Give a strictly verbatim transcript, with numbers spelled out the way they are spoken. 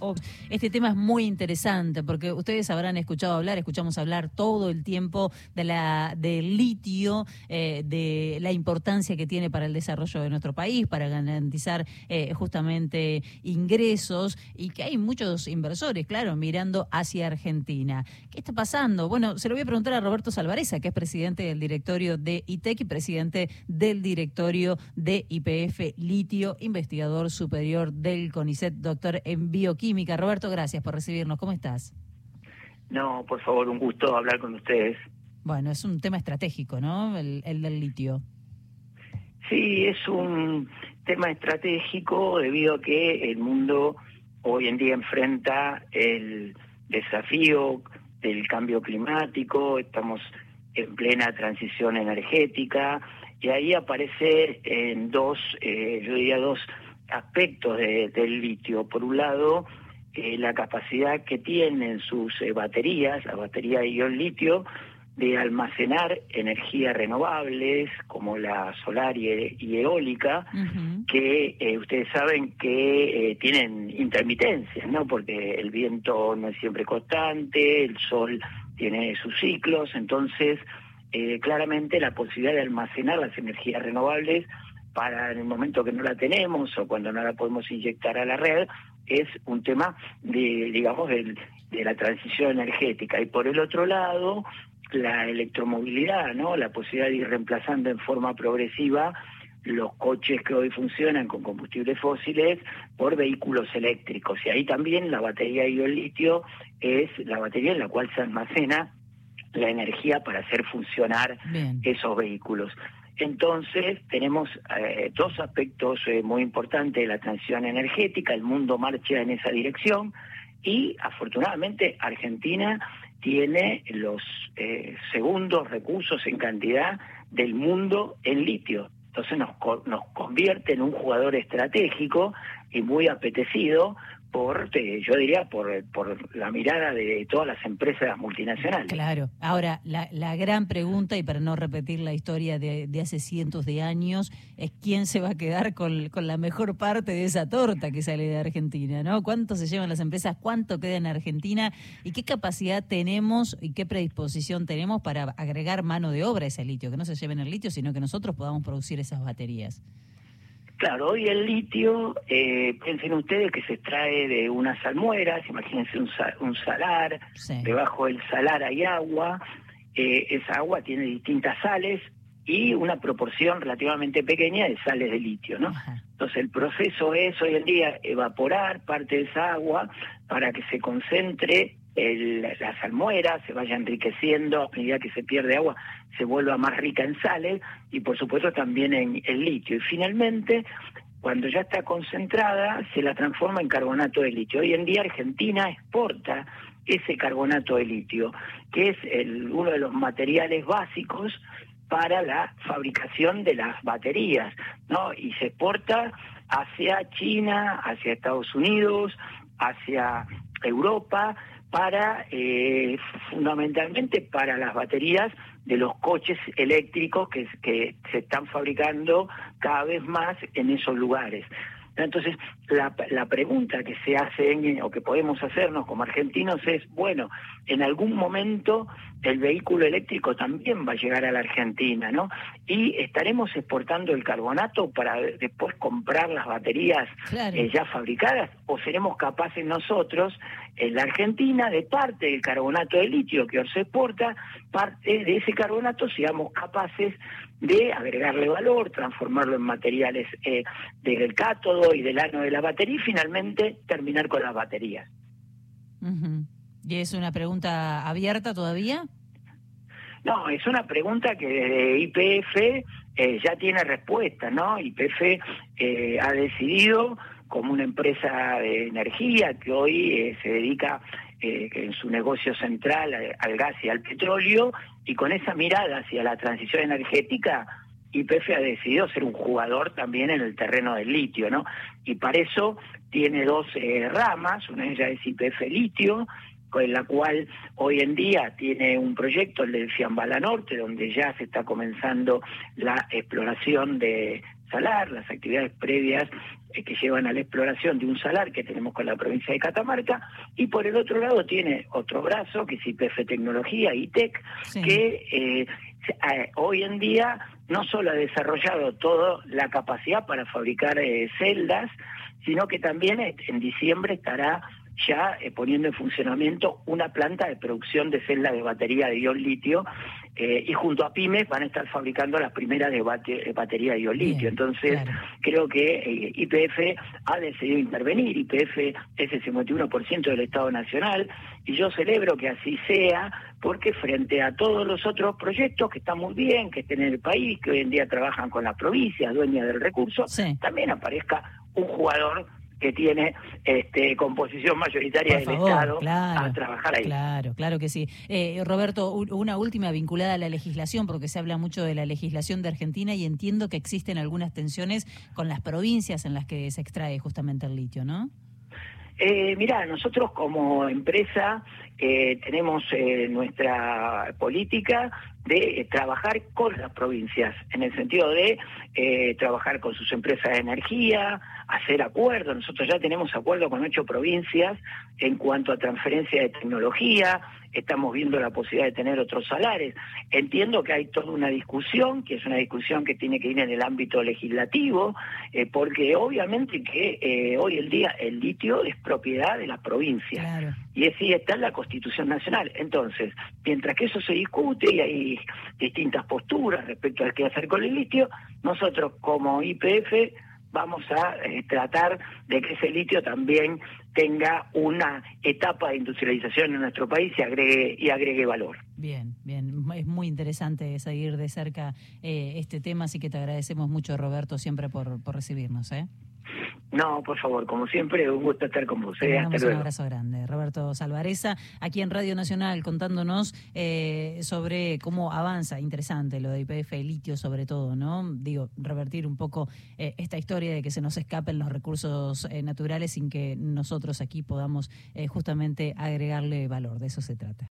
Oh, este tema es muy interesante porque ustedes habrán escuchado hablar, escuchamos hablar todo el tiempo de la del litio, eh, de la importancia que tiene para el desarrollo de nuestro país, para garantizar eh, justamente ingresos, y que hay muchos inversores, claro, mirando hacia Argentina. ¿Qué está pasando? Bueno, se lo voy a preguntar a Roberto Salvarezza, que es presidente del directorio de I T E C y presidente del directorio de Y P F Litio, investigador superior del CONICET, doctor en bioquímica. Roberto, gracias por recibirnos. ¿Cómo estás? No, por favor, un gusto hablar con ustedes. Bueno, es un tema estratégico, ¿no? El, el del litio. Sí, es un tema estratégico debido a que el mundo hoy en día enfrenta el desafío del cambio climático, estamos en plena transición energética, y ahí aparece en dos, eh, yo diría dos aspectos de, del litio. Por un lado, eh, la capacidad que tienen sus eh, baterías, la batería de ion litio, de almacenar energías renovables como la solar y, e- y eólica, uh-huh. que eh, ustedes saben que eh, tienen intermitencias, ¿no? Porque el viento no es siempre constante, el sol tiene sus ciclos, entonces eh, claramente la posibilidad de almacenar las energías renovables para en el momento que no la tenemos o cuando no la podemos inyectar a la red es un tema de, digamos, del, de la transición energética. Y por el otro lado, la electromovilidad, ¿no? La posibilidad de ir reemplazando en forma progresiva los coches que hoy funcionan con combustibles fósiles por vehículos eléctricos. Y ahí también la batería ion litio es la batería en la cual se almacena la energía para hacer funcionar Bien. esos vehículos. Entonces tenemos eh, dos aspectos eh, muy importantes de la transición energética. El mundo marcha en esa dirección y afortunadamente Argentina tiene los eh, segundos recursos en cantidad del mundo en litio. Entonces nos, nos convierte en un jugador estratégico y muy apetecido por, eh, yo diría, por, por la mirada de todas las empresas multinacionales. Claro. Ahora, la, la gran pregunta, y para no repetir la historia de, de hace cientos de años, es quién se va a quedar con, con la mejor parte de esa torta que sale de Argentina, ¿no? ¿Cuánto se llevan las empresas? ¿Cuánto queda en Argentina? ¿Y qué capacidad tenemos y qué predisposición tenemos para agregar mano de obra a ese litio? Que no se lleven el litio, sino que nosotros podamos producir esas baterías. Claro, hoy el litio, eh, piensen ustedes que se extrae de unas salmueras, imagínense un, un salar, sí. Debajo del salar hay agua, eh, esa agua tiene distintas sales y una proporción relativamente pequeña de sales de litio, ¿no? Ajá. Entonces el proceso es hoy en día evaporar parte de esa agua para que se concentre el, la salmuera, se vaya enriqueciendo a medida que se pierde agua, se vuelva más rica en sales y por supuesto también en el litio. Y finalmente, cuando ya está concentrada, se la transforma en carbonato de litio. Hoy en día Argentina exporta ese carbonato de litio, que es el, uno de los materiales básicos para la fabricación de las baterías, ¿no? Y se exporta hacia China, hacia Estados Unidos, hacia Europa, para eh, fundamentalmente para las baterías de los coches eléctricos que, que se están fabricando cada vez más en esos lugares. Entonces, la, la pregunta que se hace en, o que podemos hacernos como argentinos es, bueno, en algún momento el vehículo eléctrico también va a llegar a la Argentina, ¿no? Y estaremos exportando el carbonato para después comprar las baterías claro. eh, ya fabricadas, o seremos capaces nosotros, en la Argentina, de parte del carbonato de litio que hoy se exporta, parte de ese carbonato seamos capaces de agregarle valor, transformarlo en materiales eh, del cátodo y del ano de la batería y finalmente terminar con las baterías. Uh-huh. ¿Y es una pregunta abierta todavía? No, es una pregunta que desde Y P F eh, ya tiene respuesta, ¿no? Y P F eh, ha decidido, como una empresa de energía que hoy eh, se dedica eh, en su negocio central al, al gas y al petróleo, y con esa mirada hacia la transición energética, Y P F ha decidido ser un jugador también en el terreno del litio, ¿no? Y para eso tiene dos eh, ramas, una de ellas es Y P F Litio, con la cual hoy en día tiene un proyecto, el del Fiambala Norte, donde ya se está comenzando la exploración de salar, las actividades previas eh, que llevan a la exploración de un salar que tenemos con la provincia de Catamarca, y por el otro lado tiene otro brazo, que es Y P F Tecnología, I T E C, sí. que eh, eh, hoy en día no solo ha desarrollado toda la capacidad para fabricar eh, celdas, sino que también en diciembre estará ya eh, poniendo en funcionamiento una planta de producción de celdas de batería de ion litio, eh, y junto a Pymes van a estar fabricando las primeras de bate, batería de ion litio. Entonces, claro. creo que eh, Y P F ha decidido intervenir. Y P F es el cincuenta y uno por ciento del Estado Nacional, y yo celebro que así sea, porque frente a todos los otros proyectos que están muy bien, que estén en el país, que hoy en día trabajan con las provincias, dueñas del recurso, sí. también aparezca un jugador que tiene este, composición mayoritaria Por del favor, Estado claro, a trabajar ahí. Claro, claro que sí. Eh, Roberto, una última vinculada a la legislación, porque se habla mucho de la legislación de Argentina y entiendo que existen algunas tensiones con las provincias en las que se extrae justamente el litio, ¿no? Eh, mirá, nosotros como empresa eh, tenemos eh, nuestra política de eh, trabajar con las provincias, en el sentido de eh, trabajar con sus empresas de energía, hacer acuerdos. Nosotros ya tenemos acuerdos con ocho provincias en cuanto a transferencia de tecnología, estamos viendo la posibilidad de tener otros salares. Entiendo que hay toda una discusión, que es una discusión que tiene que ir en el ámbito legislativo, eh, porque obviamente que eh, hoy en día el litio es propiedad de las provincias, claro. y así está en la Constitución Nacional. Entonces, mientras que eso se discute y hay distintas posturas respecto al qué hacer con el litio, nosotros como Y P F vamos a eh, tratar de que ese litio también tenga una etapa de industrialización en nuestro país y agregue, y agregue valor. Bien, bien. Es muy interesante seguir de cerca eh, este tema, así que te agradecemos mucho, Roberto, siempre por, por recibirnos, ¿eh? No, por favor, como siempre, un gusto estar con vos. Te Hasta luego. Un abrazo grande. Roberto Salvarezza, aquí en Radio Nacional, contándonos eh, sobre cómo avanza, interesante lo de Y P F, el litio sobre todo, ¿no? Digo, revertir un poco eh, esta historia de que se nos escapen los recursos eh, naturales sin que nosotros aquí podamos eh, justamente agregarle valor. De eso se trata.